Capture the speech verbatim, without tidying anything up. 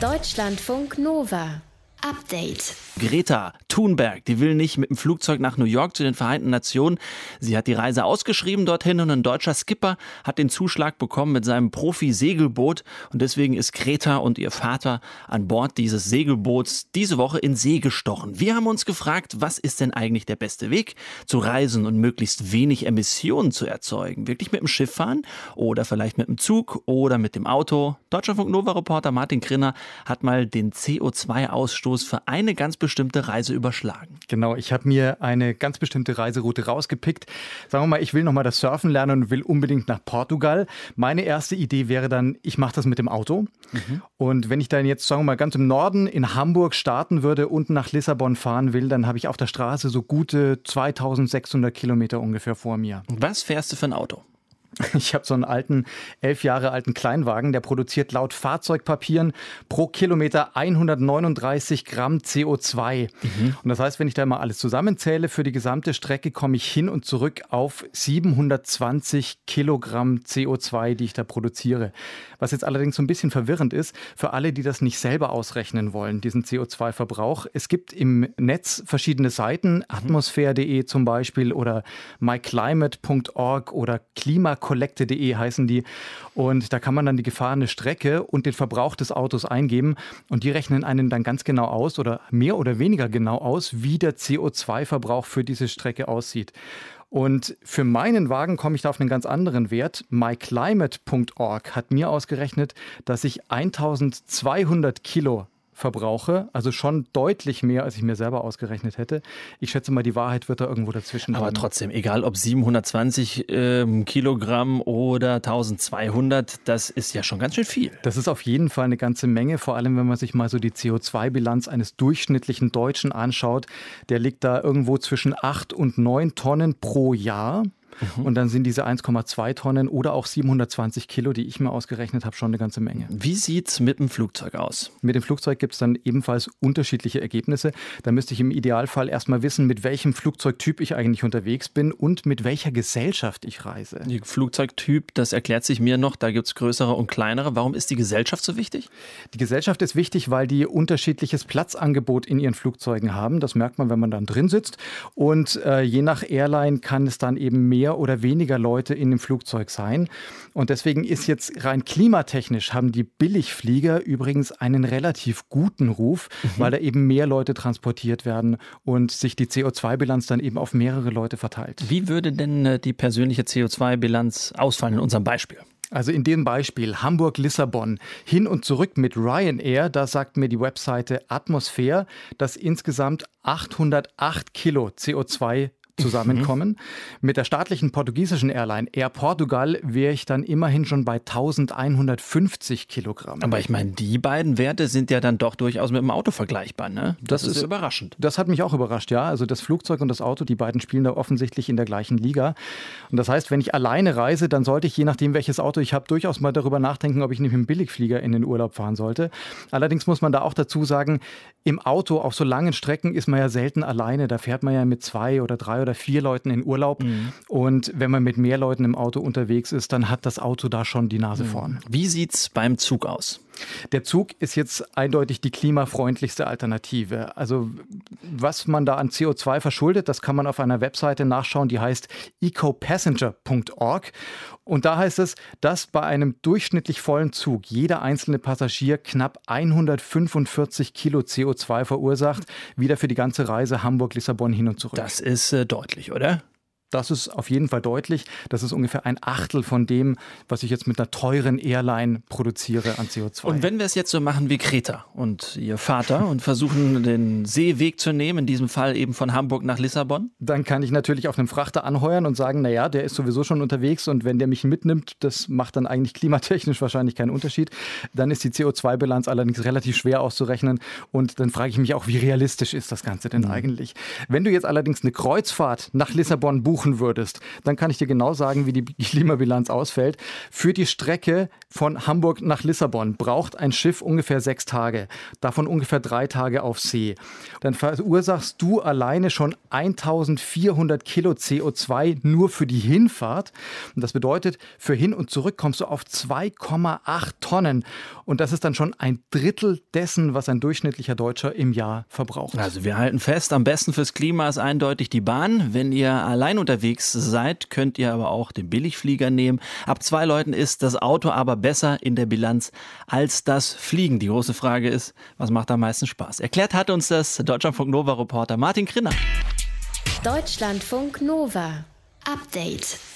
Deutschlandfunk Nova. Update. Greta Thunberg, die will nicht mit dem Flugzeug nach New York zu den Vereinten Nationen. Sie hat die Reise ausgeschrieben dorthin und ein deutscher Skipper hat den Zuschlag bekommen mit seinem Profi-Segelboot. Und deswegen ist Greta und ihr Vater an Bord dieses Segelboots diese Woche in See gestochen. Wir haben uns gefragt, was ist denn eigentlich der beste Weg zu reisen und möglichst wenig Emissionen zu erzeugen? Wirklich mit dem Schiff fahren oder vielleicht mit dem Zug oder mit dem Auto? Deutschlandfunk Nova-Reporter Martin Krinner hat mal den C O zwei Ausstoß für eine ganz bestimmte Reise überschlagen. Genau, ich habe mir eine ganz bestimmte Reiseroute rausgepickt. Sagen wir mal, ich will nochmal das Surfen lernen und will unbedingt nach Portugal. Meine erste Idee wäre dann, ich mache das mit dem Auto. Mhm. Und wenn ich dann jetzt, sagen wir mal, ganz im Norden in Hamburg starten würde und nach Lissabon fahren will, dann habe ich auf der Straße so gute zweitausendsechshundert Kilometer ungefähr vor mir. Was fährst du für ein Auto? Ich habe so einen alten, elf Jahre alten Kleinwagen, der produziert laut Fahrzeugpapieren pro Kilometer hundertneununddreißig Gramm C O zwei. Mhm. Und das heißt, wenn ich da mal alles zusammenzähle, für die gesamte Strecke komme ich hin und zurück auf siebenhundertzwanzig Kilogramm C O zwei, die ich da produziere. Was jetzt allerdings so ein bisschen verwirrend ist, für alle, die das nicht selber ausrechnen wollen, diesen C O zwei Verbrauch. Es gibt im Netz verschiedene Seiten, mhm. atmosphäre punkt de zum Beispiel oder my climate punkt org oder Klima Kollekte punkt de heißen die. Und da kann man dann die gefahrene Strecke und den Verbrauch des Autos eingeben. Und die rechnen einen dann ganz genau aus oder mehr oder weniger genau aus, wie der C O zwei Verbrauch für diese Strecke aussieht. Und für meinen Wagen komme ich da auf einen ganz anderen Wert. my climate punkt org hat mir ausgerechnet, dass ich eintausendzweihundert Kilo verbrauche, also schon deutlich mehr, als ich mir selber ausgerechnet hätte. Ich schätze mal, die Wahrheit wird da irgendwo dazwischen Aber bleiben. trotzdem, egal ob siebenhundertzwanzig ähm, Kilogramm oder eintausendzweihundert, das ist ja schon ganz schön viel. Das ist auf jeden Fall eine ganze Menge, vor allem wenn man sich mal so die C O zwei Bilanz eines durchschnittlichen Deutschen anschaut. Der liegt da irgendwo zwischen acht und neun Tonnen pro Jahr. Mhm. Und dann sind diese eins Komma zwei Tonnen oder auch siebenhundertzwanzig Kilo, die ich mir ausgerechnet habe, schon eine ganze Menge. Wie sieht's mit dem Flugzeug aus? Mit dem Flugzeug gibt es dann ebenfalls unterschiedliche Ergebnisse. Da müsste ich im Idealfall erstmal wissen, mit welchem Flugzeugtyp ich eigentlich unterwegs bin und mit welcher Gesellschaft ich reise. Der Flugzeugtyp, das erklärt sich mir noch, da gibt es größere und kleinere. Warum ist die Gesellschaft so wichtig? Die Gesellschaft ist wichtig, weil die unterschiedliches Platzangebot in ihren Flugzeugen haben. Das merkt man, wenn man dann drin sitzt. Und äh, je nach Airline kann es dann eben mehr oder weniger Leute in dem Flugzeug sein. Und deswegen ist jetzt rein klimatechnisch, haben die Billigflieger übrigens einen relativ guten Ruf, mhm. weil da eben mehr Leute transportiert werden und sich die C O zwei Bilanz dann eben auf mehrere Leute verteilt. Wie würde denn die persönliche C O zwei Bilanz ausfallen in unserem Beispiel? Also in dem Beispiel Hamburg-Lissabon hin und zurück mit Ryanair, da sagt mir die Webseite Atmosphäre, dass insgesamt achthundertacht Kilo C O zwei zusammenkommen. Mhm. Mit der staatlichen portugiesischen Airline Air Portugal wäre ich dann immerhin schon bei elfhundertfünfzig Kilogramm. Aber ich meine, die beiden Werte sind ja dann doch durchaus mit dem Auto vergleichbar, ne? Das, das ist, ist überraschend. Das hat mich auch überrascht, ja. Also das Flugzeug und das Auto, die beiden spielen da offensichtlich in der gleichen Liga. Und das heißt, wenn ich alleine reise, dann sollte ich, je nachdem welches Auto ich habe, durchaus mal darüber nachdenken, ob ich nicht mit dem Billigflieger in den Urlaub fahren sollte. Allerdings muss man da auch dazu sagen, im Auto auf so langen Strecken ist man ja selten alleine. Da fährt man ja mit zwei oder drei oder vier Leuten in Urlaub. Mhm. Und wenn man mit mehr Leuten im Auto unterwegs ist, dann hat das Auto da schon die Nase mhm. vorn. Wie sieht's beim Zug aus? Der Zug ist jetzt eindeutig die klimafreundlichste Alternative. Also was man da an C O zwei verschuldet, das kann man auf einer Webseite nachschauen, die heißt ecopassenger punkt org. Und da heißt es, dass bei einem durchschnittlich vollen Zug jeder einzelne Passagier knapp hundertfünfundvierzig Kilo C O zwei verursacht, wieder für die ganze Reise Hamburg-Lissabon hin und zurück. Das ist äh, deutlich, oder? Das ist auf jeden Fall deutlich. Das ist ungefähr ein Achtel von dem, was ich jetzt mit einer teuren Airline produziere an C O zwei. Und wenn wir es jetzt so machen wie Greta und ihr Vater und versuchen, den Seeweg zu nehmen, in diesem Fall eben von Hamburg nach Lissabon? Dann kann ich natürlich auf einem Frachter anheuern und sagen, naja, der ist sowieso schon unterwegs und wenn der mich mitnimmt, das macht dann eigentlich klimatechnisch wahrscheinlich keinen Unterschied. Dann ist die C O zwei Bilanz allerdings relativ schwer auszurechnen und dann frage ich mich auch, wie realistisch ist das Ganze denn mhm. eigentlich? Wenn du jetzt allerdings eine Kreuzfahrt nach Lissabon buchst, buchen würdest, dann kann ich dir genau sagen, wie die Klimabilanz ausfällt. Für die Strecke von Hamburg nach Lissabon braucht ein Schiff ungefähr sechs Tage, davon ungefähr drei Tage auf See. Dann verursachst du alleine schon eintausendvierhundert Kilo C O zwei nur für die Hinfahrt. Und das bedeutet, für hin und zurück kommst du auf zwei Komma acht Tonnen. Und das ist dann schon ein Drittel dessen, was ein durchschnittlicher Deutscher im Jahr verbraucht. Also wir halten fest, am besten fürs Klima ist eindeutig die Bahn. Wenn ihr allein unterwegs seid, könnt ihr aber auch den Billigflieger nehmen. Ab zwei Leuten ist das Auto aber besser in der Bilanz als das Fliegen. Die große Frage ist, was macht am meisten Spaß? Erklärt hat uns das Deutschlandfunk-Nova-Reporter Martin Krinner. Deutschlandfunk Nova. Update.